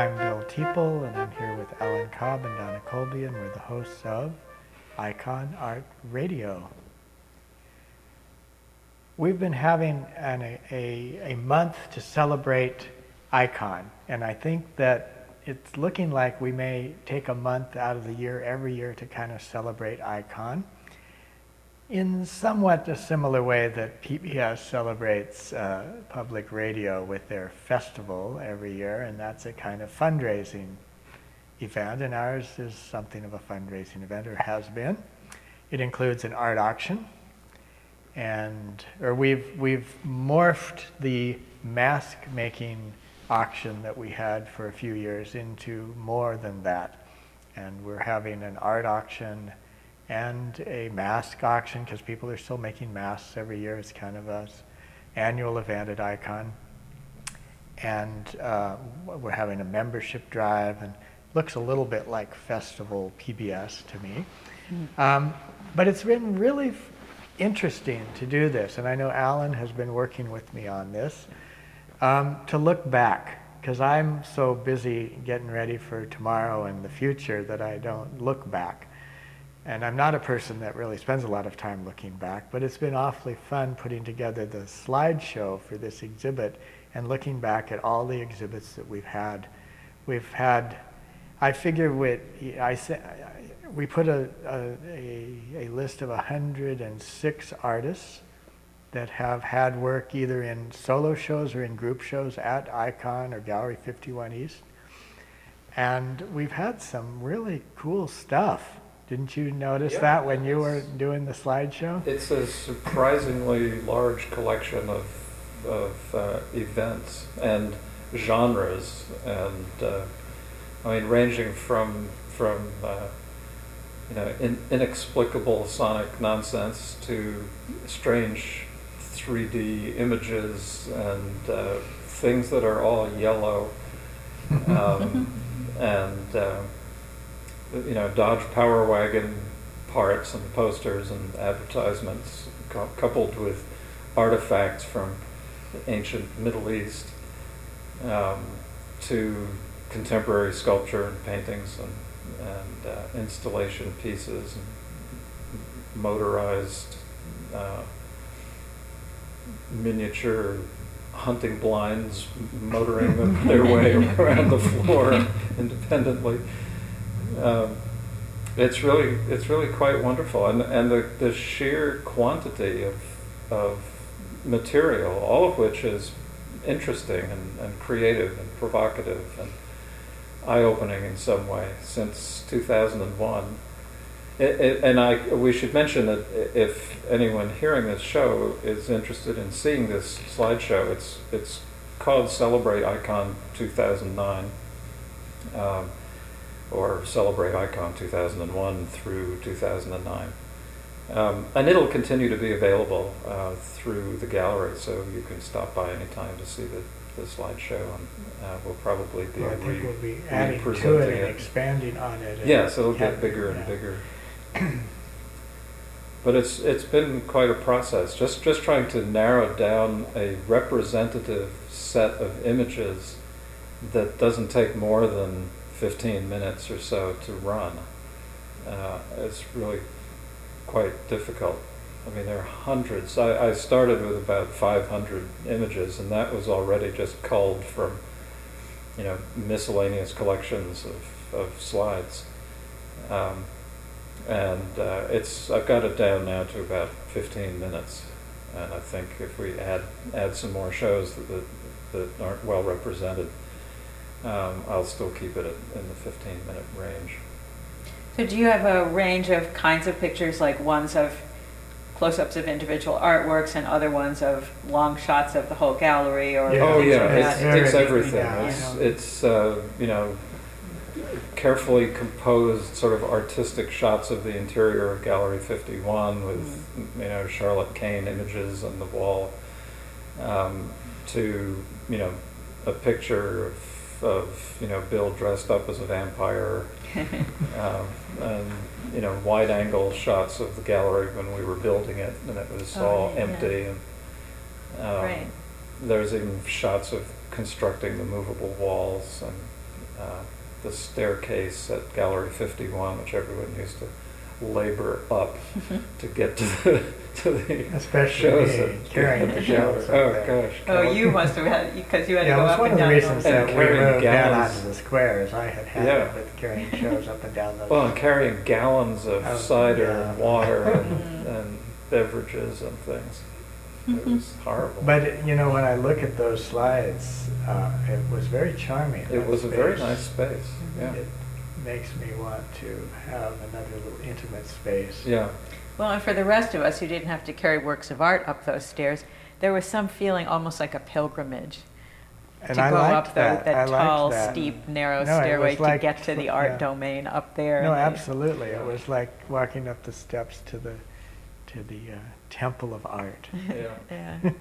I'm Bill Teeple, and I'm here with Alan Cobb and Donna Colby, and we're the hosts of Icon Art Radio. We've been having a month to celebrate Icon, and I think that it's looking like we may take a month out of the year every year to kind of celebrate Icon in somewhat a similar way that PBS celebrates public radio with their festival every year, and that's a kind of fundraising event, and ours is something of a fundraising event, or has been. It includes an art auction, we've morphed the mask making auction that we had for a few years into more than that, and we're having an art auction and a mask auction because people are still making masks every year. It's kind of an annual event at Icon, and we're having a membership drive, and looks a little bit like Festival PBS to me. But it's been really interesting to do this, and I know Alan has been working with me on this, to look back, because I'm so busy getting ready for tomorrow and the future that I don't look back. And I'm not a person that really spends a lot of time looking back, but it's been awfully fun putting together the slideshow for this exhibit and looking back at all the exhibits that we've had. I figure we put a list of 106 artists that have had work either in solo shows or in group shows at Icon or Gallery 51 East. And we've had some really cool stuff. Didn't you notice that when you were doing the slideshow? It's a surprisingly large collection of events and genres, and ranging from inexplicable sonic nonsense to strange 3D images and things that are all yellow, and Dodge Power Wagon parts and posters and advertisements coupled with artifacts from the ancient Middle East, to contemporary sculpture and paintings and installation pieces and motorized miniature hunting blinds motoring their way around the floor independently. It's really quite wonderful, and the sheer quantity of material, all of which is interesting and creative and provocative and eye-opening in some way since 2001. We should mention that if anyone hearing this show is interested in seeing this slideshow, it's called Celebrate Icon 2009. Or Celebrate Icon 2001 through 2009. And it'll continue to be available through the gallery, so you can stop by anytime to see the slideshow, and we'll probably be I think we'll be adding to it and expanding on it. Yes, it'll get bigger and bigger. But it's been quite a process, just trying to narrow down a representative set of images that doesn't take more than 15 minutes or so to run. It's really quite difficult. There are hundreds. I started with about 500 images, and that was already just culled from miscellaneous collections of slides. I've got it down now to about 15 minutes, and I think if we add some more shows that aren't well represented, I'll still keep it in the 15-minute range. So do you have a range of kinds of pictures, like ones of close-ups of individual artworks and other ones of long shots of the whole gallery? Or it's everything. It's carefully composed sort of artistic shots of the interior of Gallery 51 with Charlotte Kane images on the wall, to a picture of Bill dressed up as a vampire, and wide-angle shots of the gallery when we were building it, and it was all empty. And there's even shots of constructing the movable walls, and the staircase at Gallery 51, which everyone used to labor up to get to the Especially shows me, at carrying the the gallery. shows up Oh there. gosh! Oh, you must have had, because you had to Yeah, go it was up one and of the down reasons those. that we carrying moved down gallons. onto the squares. I had had Yeah. it with carrying shows up and down those. Well, and carrying gallons of Oh, cider yeah. and water and beverages and things. It was horrible. But you know, when I look at those slides, it was very charming. It that was a very space. nice space. Yeah. It makes me want to have another little intimate space. Yeah. Well, and for the rest of us who didn't have to carry works of art up those stairs, there was some feeling almost like a pilgrimage And to I go liked up that. that I liked tall, that. steep, narrow No, it stairway was to like- get to the art yeah. domain up there. No, and absolutely. It was like walking up the steps to the temple of art. Yeah. Yeah.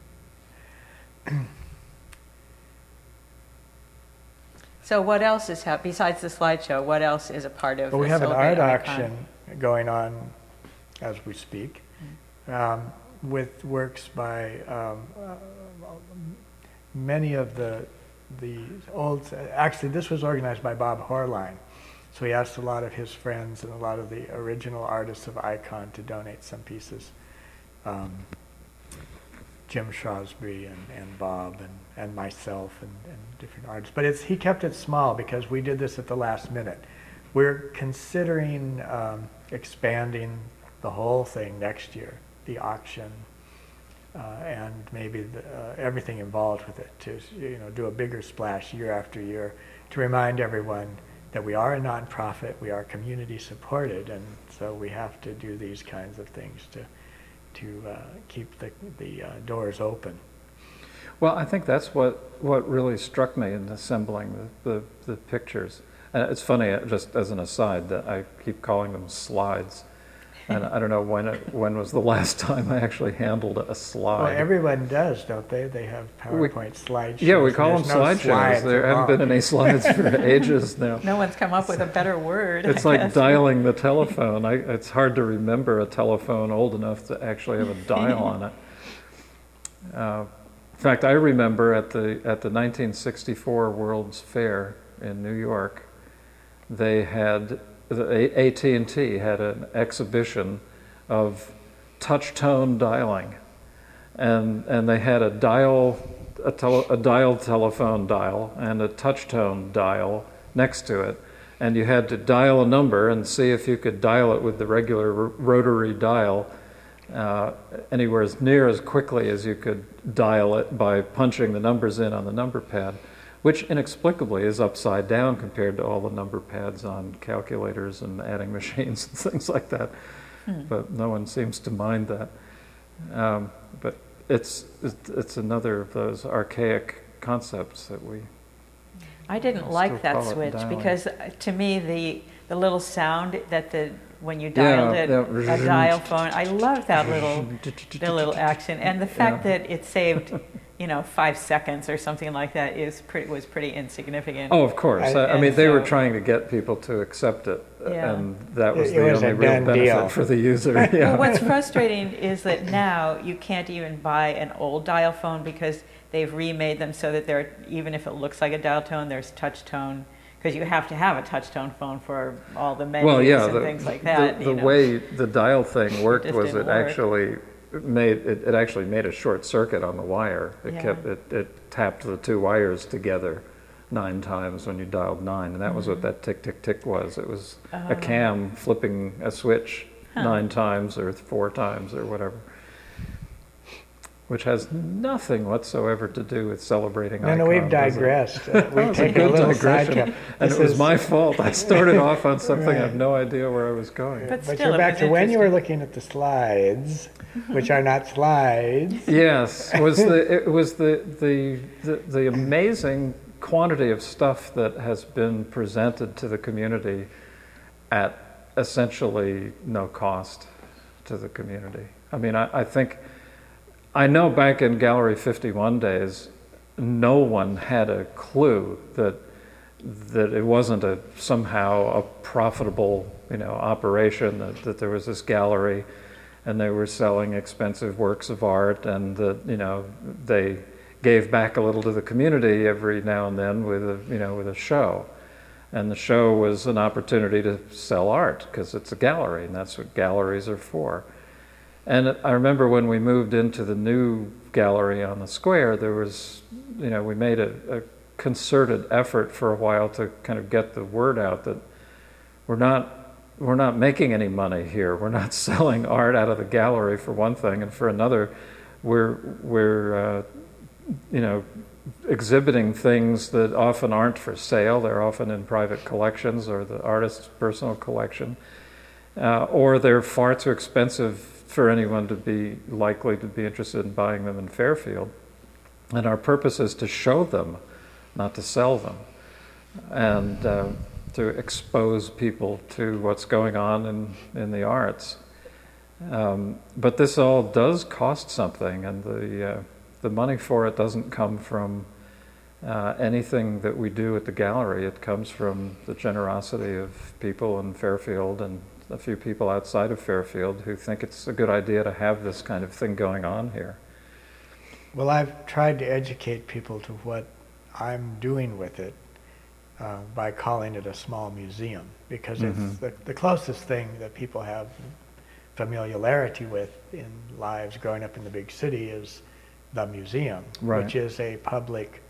So what else is happening, besides the slideshow, what else is a part of But the we have an Celebrate art Icon? auction going on as we speak, with works by many of the old. Actually, this was organized by Bob Horline, so he asked a lot of his friends and a lot of the original artists of Icon to donate some pieces. Jim Shrewsbury and Bob and myself and different artists. But he kept it small because we did this at the last minute. We're considering expanding the whole thing next year, the auction, and maybe everything involved with it, to do a bigger splash year after year to remind everyone that we are a nonprofit, we are community supported, and so we have to do these kinds of things to keep the doors open. Well, I think that's what really struck me in assembling the pictures. And it's funny, just as an aside, that I keep calling them slides. And I don't know when was the last time I actually handled a slide. Well, everyone does, don't they? They have PowerPoint slideshows. Yeah, we call them There's no slideshows. slides There haven't been any slides for ages now. No one's come up with a better word. It's I like guess. dialing the telephone. It's hard to remember a telephone old enough to actually have a dial on it. In fact, I remember at the 1964 World's Fair in New York, they had AT&T had an exhibition of touch-tone dialing, and they had a dial telephone dial and a touch-tone dial next to it, and you had to dial a number and see if you could dial it with the regular rotary dial anywhere as near as quickly as you could dial it by punching the numbers in on the number pad, which inexplicably is upside down compared to all the number pads on calculators and adding machines and things like that. But no one seems to mind that. But it's another of those archaic concepts that we. I didn't Still like that call it switch dialing. because to me the little sound that when you dialed Yeah, a dial phone, I love that the little action, and the fact that it saved 5 seconds or something like that was pretty insignificant. Oh, of course. I And mean, they were so- trying to get people to accept it, Yeah. and that was It the was only a real done benefit deal. for the user. Yeah. Well, what's frustrating is that now you can't even buy an old dial phone because they've remade them so that even if it looks like a dial tone, there's touch tone, because you have to have a touch tone phone for all the menus Well, yeah, and things like that. the way the dial thing worked just was didn't it work. actually made a short circuit on the wire. It tapped the two wires together 9 times when you dialed 9, and that was what that tick tick tick was. It was a cam flipping a switch 9 times or 4 times or whatever, which has nothing whatsoever to do with celebrating No, Icon. we've does it? digressed. That We've was a taken a good little digression, sidetrack. and This it was is- my fault. I started off on something I have Right. no idea where I was going. But But still, you're it back was to when you were interesting. looking at the slides, which are not slides. Yes, it was the amazing quantity of stuff that has been presented to the community at essentially no cost to the community. I mean, I know back in Gallery 51 days, no one had a clue that it wasn't somehow a profitable, operation, that there was this gallery and they were selling expensive works of art, and that, they gave back a little to the community every now and then with a show. And the show was an opportunity to sell art, because it's a gallery, and that's what galleries are for. And I remember when we moved into the new gallery on the square, there was, we made a concerted effort for a while to kind of get the word out that we're not making any money here. We're not selling art out of the gallery, for one thing, and for another, we're exhibiting things that often aren't for sale. They're often in private collections or the artist's personal collection, or they're far too expensive for anyone to be likely to be interested in buying them in Fairfield. And our purpose is to show them, not to sell them, and to expose people to what's going on in the arts. But this all does cost something, and the money for it doesn't come from anything that we do at the gallery. It comes from the generosity of people in Fairfield and a few people outside of Fairfield who think it's a good idea to have this kind of thing going on here. Well, I've tried to educate people to what I'm doing with it by calling it a small museum, because it's the closest thing that people have familiarity with in lives growing up in the big city is the museum, right, which is a public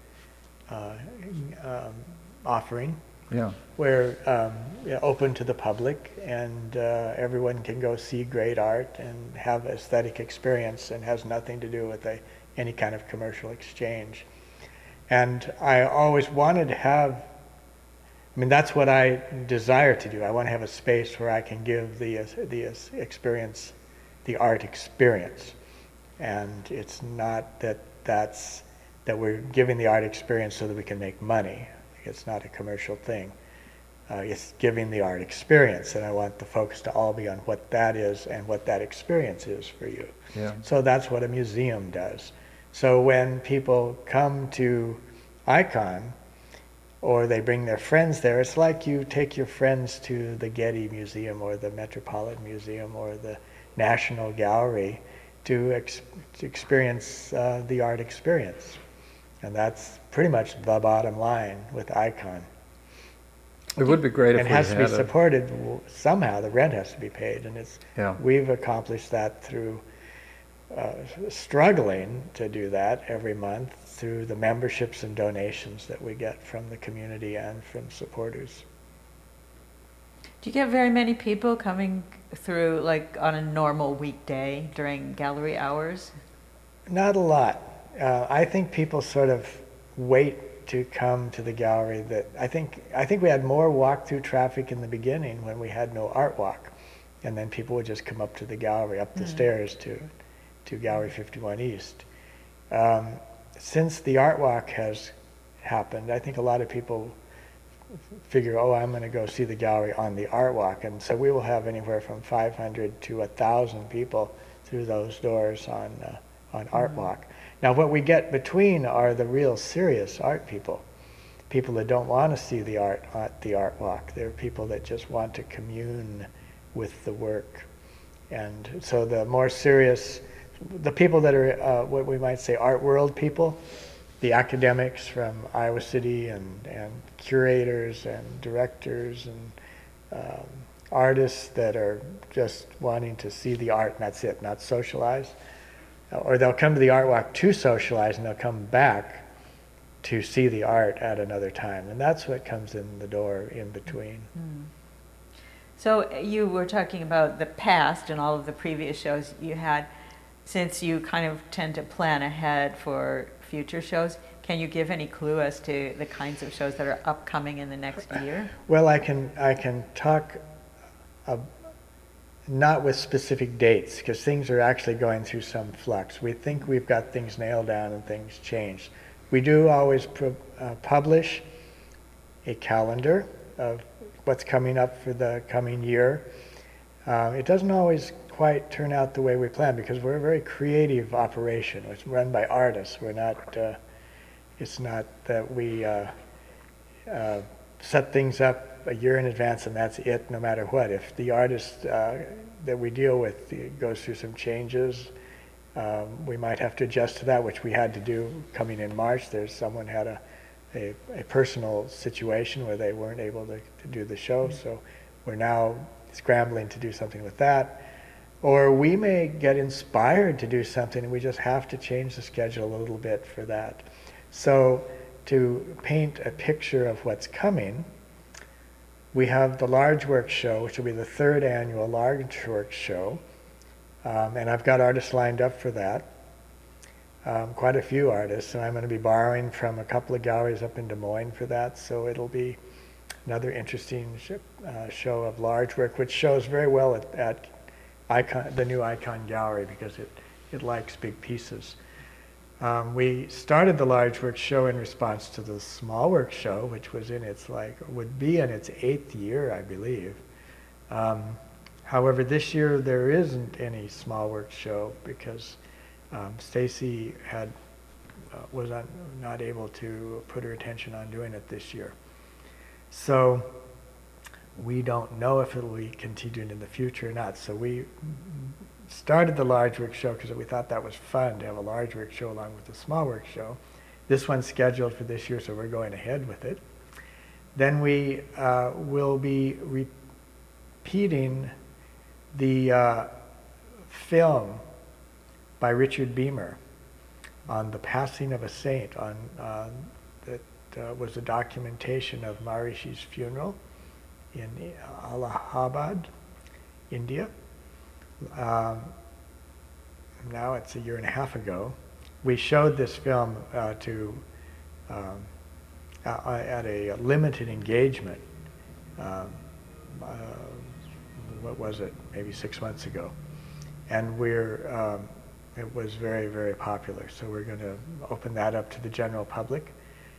offering, where open to the public, and everyone can go see great art and have aesthetic experience, and has nothing to do with any kind of commercial exchange. And I always wanted to have, that's what I desire to do. I want to have a space where I can give the experience, the art experience. And it's not that we're giving the art experience so that we can make money. It's not a commercial thing. It's giving the art experience, and I want the focus to all be on what that is and what that experience is for you. Yeah. So that's what a museum does. So when people come to Icon, or they bring their friends there, it's like you take your friends to the Getty Museum or the Metropolitan Museum or the National Gallery to experience the art experience. And that's pretty much the bottom line with Icon. It would be great if we had it has to be supported somehow. The rent has to be paid, and we've accomplished that through struggling to do that every month through the memberships and donations that we get from the community and from supporters. Do you get very many people coming through, like on a normal weekday during gallery hours? Not a lot. I think people sort of wait to come to the gallery. I think we had more walk-through traffic in the beginning when we had no art walk, and then people would just come up to the gallery, up the stairs to Gallery 51 East. Since the art walk has happened, I think a lot of people figure, I'm going to go see the gallery on the art walk, and so we will have anywhere from 500 to 1,000 people through those doors on art walk. Now, what we get between are the real serious art people that don't want to see the art at the art walk. They're people that just want to commune with the work. And so the more serious, the people that are what we might say art world people, the academics from Iowa City and curators and directors and artists that are just wanting to see the art and that's it, not socialize. Or they'll come to the art walk to socialize, and they'll come back to see the art at another time. And that's what comes in the door in between. So you were talking about the past and all of the previous shows you had. Since you kind of tend to plan ahead for future shows, can you give any clue as to the kinds of shows that are upcoming in the next year? Well, I can talk not with specific dates, because things are actually going through some flux. We think we've got things nailed down and things change. We do always publish a calendar of what's coming up for the coming year. It doesn't always quite turn out the way we plan, because we're a very creative operation. It's run by artists. We're not, it's not that we set things up a year in advance and that's it no matter what. If the artist that we deal with goes through some changes, we might have to adjust to that, which we had to do coming in March. Someone had a personal situation where they weren't able to do the show, so we're now scrambling to do something with that. Or we may get inspired to do something and we just have to change the schedule a little bit for that. So to paint a picture of what's coming, we have the Large Works Show, which will be the 3rd annual Large Works Show. And I've got artists lined up for that, quite a few artists. And I'm going to be borrowing from a couple of galleries up in Des Moines for that. So it'll be another interesting show of large work, which shows very well at Icon, the new Icon Gallery, because it likes big pieces. We started the Large Work Show in response to the Small Work Show, which was would be in its 8th year, I believe. However, this year there isn't any Small Work Show because Stacy was not able to put her attention on doing it this year. So we don't know if it will be continued in the future or not. So we started the Large Work Show because we thought that was fun to have a Large Work Show along with the Small Work Show. This one's scheduled for this year, so we're going ahead with it. Then we will be repeating the film by Richard Beamer on the passing of a saint. That was a documentation of Maharishi's funeral in Allahabad, India. Now it's a year and a half ago. We showed this film at a limited engagement. What was it? Maybe 6 months ago, and it was very, very popular. So we're going to open that up to the general public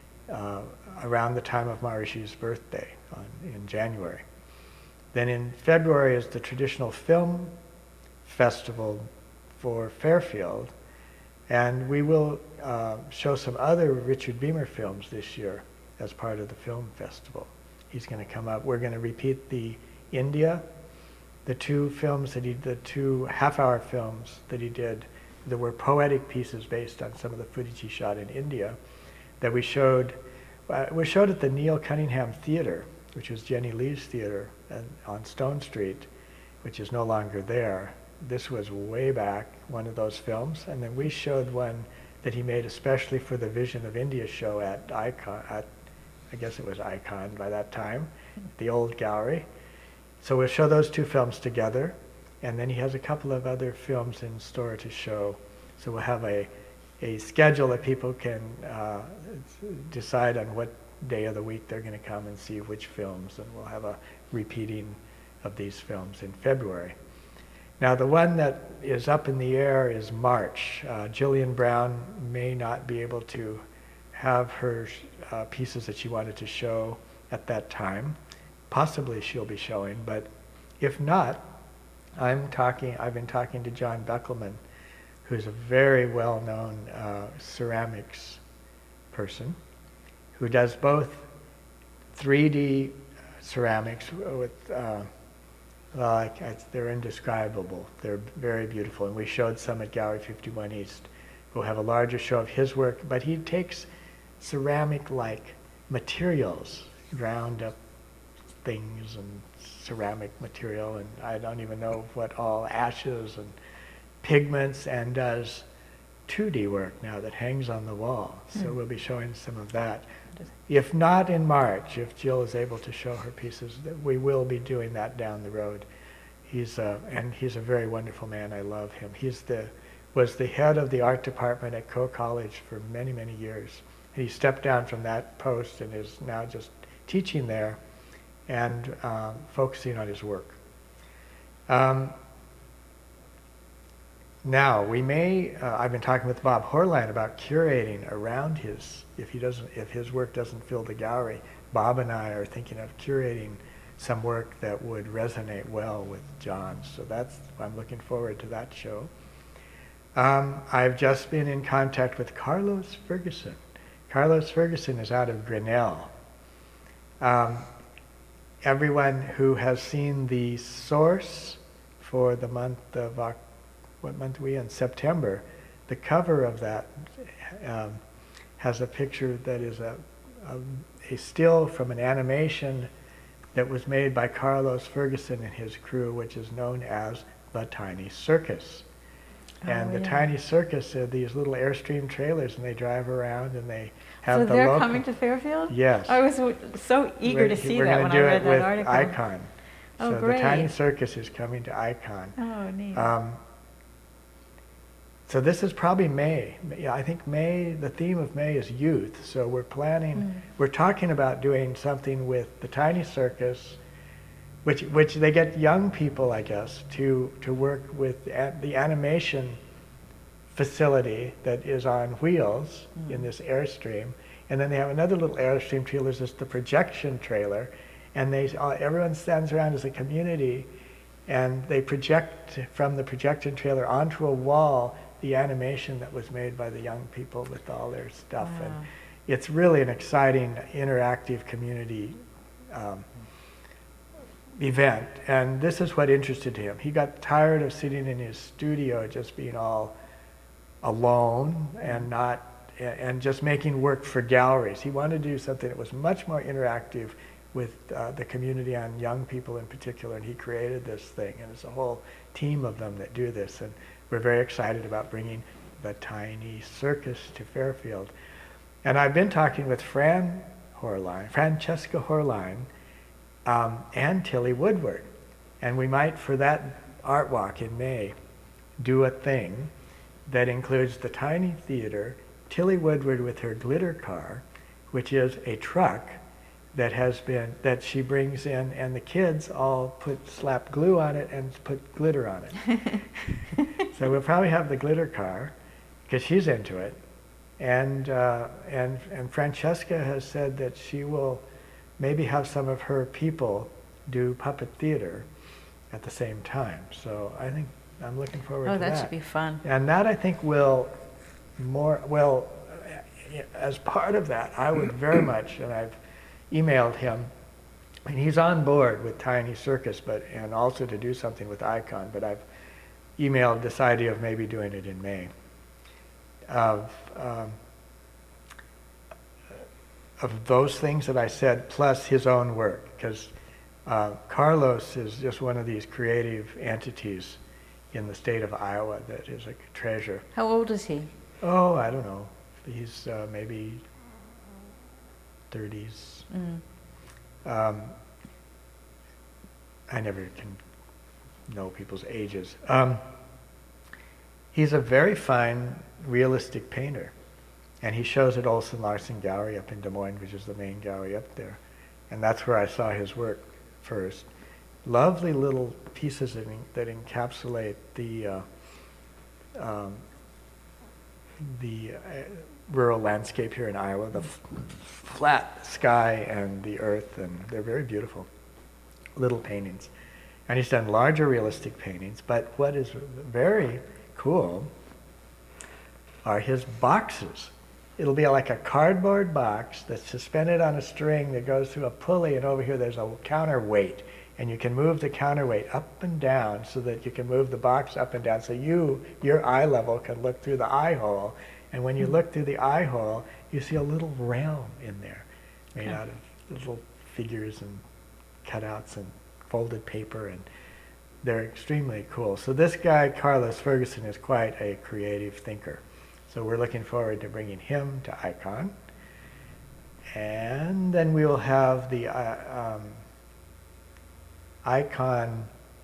around the time of Maharishi's birthday in January. Then in February is the traditional film festival for Fairfield, and we will show some other Richard Beamer films this year as part of the film festival. He's going to come up. We're going to repeat the India, the 2 films that the 2 half-hour films that he did that were poetic pieces based on some of the footage he shot in India that we showed. We showed at the Neil Cunningham Theater, which was Jenny Lee's theater on Stone Street, which is no longer there. This was way back, one of those films. And then we showed one that he made especially for the Vision of India show at Icon, I guess it was Icon by that time, the old gallery. So we'll show those 2 films together. And then he has a couple of other films in store to show. So we'll have a schedule that people can decide on what day of the week they're going to come and see which films, and we'll have a repeating of these films in February. Now the one that is up in the air is March. Jillian Brown may not be able to have her pieces that she wanted to show at that time. Possibly she'll be showing, but if not, I've been talking to John Beckelman, who's a very well-known ceramics person, who does both 3D ceramics with, they're indescribable. They're very beautiful, and we showed some at Gallery 51 East. We'll have a larger show of his work, but he takes ceramic-like materials, ground up things and ceramic material, and I don't even know what all, ashes and pigments, and does 2D work now that hangs on the wall. So we'll be showing some of that. If not in March, if Jill is able to show her pieces, we will be doing that down the road. He's a very wonderful man. I love him. Was the head of the art department at Coe College for many, many years. And he stepped down from that post and is now just teaching there and focusing on his work. Now, I've been talking with Bob Horline about curating around if his work doesn't fill the gallery. Bob and I are thinking of curating some work that would resonate well with John. So I'm looking forward to that show. I've just been in contact with Carlos Ferguson. Carlos Ferguson is out of Grinnell. Everyone who has seen the source for the month of what month are we in? September, the cover of that has a picture that is a still from an animation that was made by Carlos Ferguson and his crew, which is known as the Tiny Circus. And the Tiny Circus are these little Airstream trailers, and they drive around and they have the local... So they're coming to Fairfield? Yes. I was so eager to see that when I read that article. We're going to do it with Icon. Oh, so great. the Tiny Circus is coming to Icon. Oh, neat. So this is probably May. Yeah, I think May, the theme of May is youth. So we're planning, we're talking about doing something with the Tiny Circus, which they get young people, I guess, to work with the animation facility that is on wheels in this Airstream. And then they have another little Airstream trailer, just the projection trailer. And everyone stands around as a community, and they project from the projection trailer onto a wall the animation that was made by the young people with all their stuff. Wow. And it's really an exciting, interactive community event. And this is what interested him. He got tired of sitting in his studio just being all alone and just making work for galleries. He wanted to do something that was much more interactive with the community, on young people in particular, and he created this thing, and it's a whole team of them that do this, and we're very excited about bringing the Tiny Circus to Fairfield. And I've been talking with Francesca Horline, and Tilly Woodward, and we might, for that art walk in May, do a thing that includes the Tiny Theater, Tilly Woodward with her glitter car, which is a truck that she brings in, and the kids all slap glue on it and put glitter on it. So we'll probably have the glitter car, because she's into it, and Francesca has said that she will maybe have some of her people do puppet theater at the same time. So I think I'm looking forward to that. Oh, that should be fun. And that, I think, as part of that, I would very much, and I've emailed him, and he's on board with Tiny Circus, and also to do something with Icon, but I've emailed this idea of maybe doing it in May, of those things that I said, plus his own work, because Carlos is just one of these creative entities in the state of Iowa that is a treasure. How old is he? Oh, I don't know. He's maybe 30s. I never can know people's ages. He's a very fine, realistic painter. And he shows at Olson Larson Gallery up in Des Moines, which is the main gallery up there. And that's where I saw his work first. Lovely little pieces that encapsulate the rural landscape here in Iowa, the flat sky and the earth, and they're very beautiful little paintings. And he's done larger realistic paintings, but what is very cool are his boxes. It'll be like a cardboard box that's suspended on a string that goes through a pulley, and over here there's a counterweight, and you can move the counterweight up and down so that you can move the box up and down, so your eye level can look through the eye hole. And when you look through the eye hole, you see a little realm in there made out of little figures and cutouts and folded paper, and they're extremely cool. So this guy, Carlos Ferguson, is quite a creative thinker. So we're looking forward to bringing him to Icon. And then we will have the Icon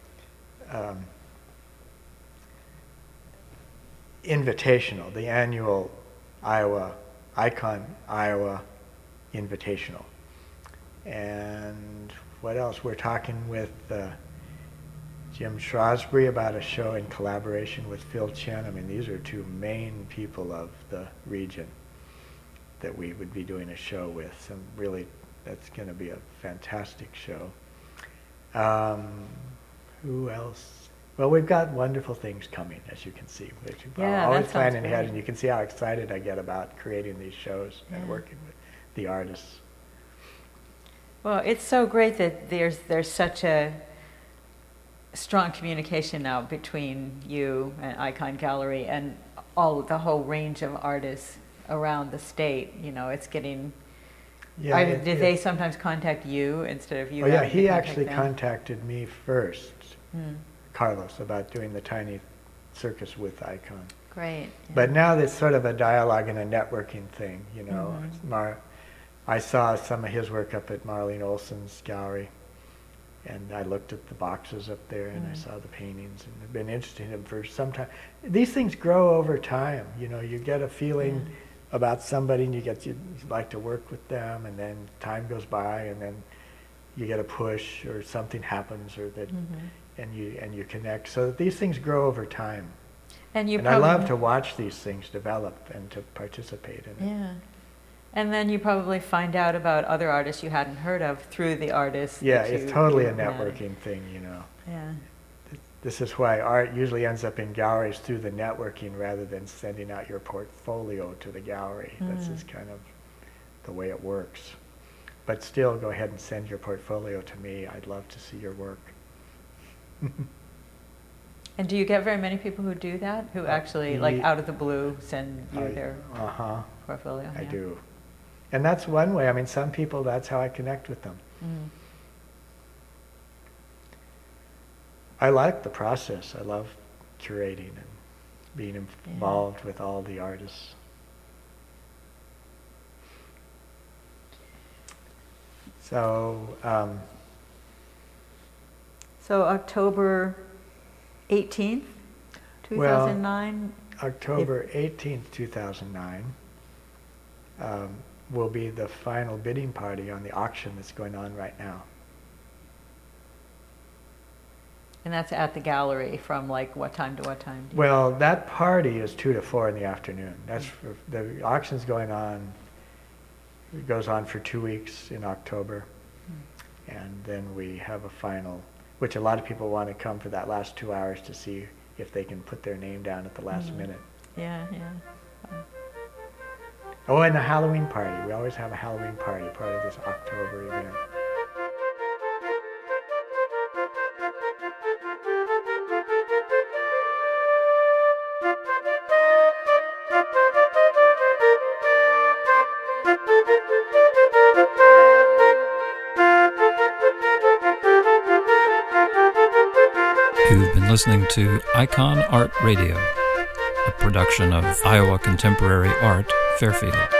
Invitational, the annual Icon Iowa Invitational. And what else? We're talking with Jim Shrewsbury about a show in collaboration with Phil Chen. I mean, these are two main people of the region that we would be doing a show with. And really, that's going to be a fantastic show. Who else? Well, we've got wonderful things coming, as you can see. Yeah, always that sounds planning ahead, great. and you can see how excited I get about creating these shows and working with the artists. Well, it's so great that there's such a strong communication now between you and Icon Gallery and the whole range of artists around the state. It's getting. Yeah, Did they sometimes contact you instead of you? Oh yeah, having to he contact actually them? contacted me first, Carlos, about doing the tiny circus with Icon. Great. Yeah. But now there's sort of a dialogue and a networking thing, I saw some of his work up at Marlene Olson's gallery, and I looked at the boxes up there, and I saw the paintings, and I've been interested in them for some time. These things grow over time. You get a feeling about somebody, and you like to work with them, and then time goes by, and then you get a push, or something happens, or that, and you connect. So these things grow over time. And I love to watch these things develop and to participate in it. Yeah. And then you probably find out about other artists you hadn't heard of through the artists. Yeah, that it's totally a met. networking thing, Yeah. This is why art usually ends up in galleries through the networking rather than sending out your portfolio to the gallery. That's just kind of the way it works. But still, go ahead and send your portfolio to me. I'd love to see your work. And do you get very many people who do that? Who actually, like out of the blue, send you their portfolio? I do. And that's one way. I mean, some people, that's how I connect with them. I like the process. I love curating and being involved with all the artists. So, So October 18th, 2009? October 18th, 2009 will be the final bidding party on the auction that's going on right now. And that's at the gallery from like what time to what time? Well, that party is 2 to 4 in the afternoon. That's the auction's going on. It goes on for 2 weeks in October, and then we have a final, which a lot of people want to come for that last 2 hours to see if they can put their name down at the last minute. Yeah. Oh, and the Halloween party. We always have a Halloween party, part of this October event. You've been listening to Icon Art Radio, a production of Iowa Contemporary Art, Fairfield.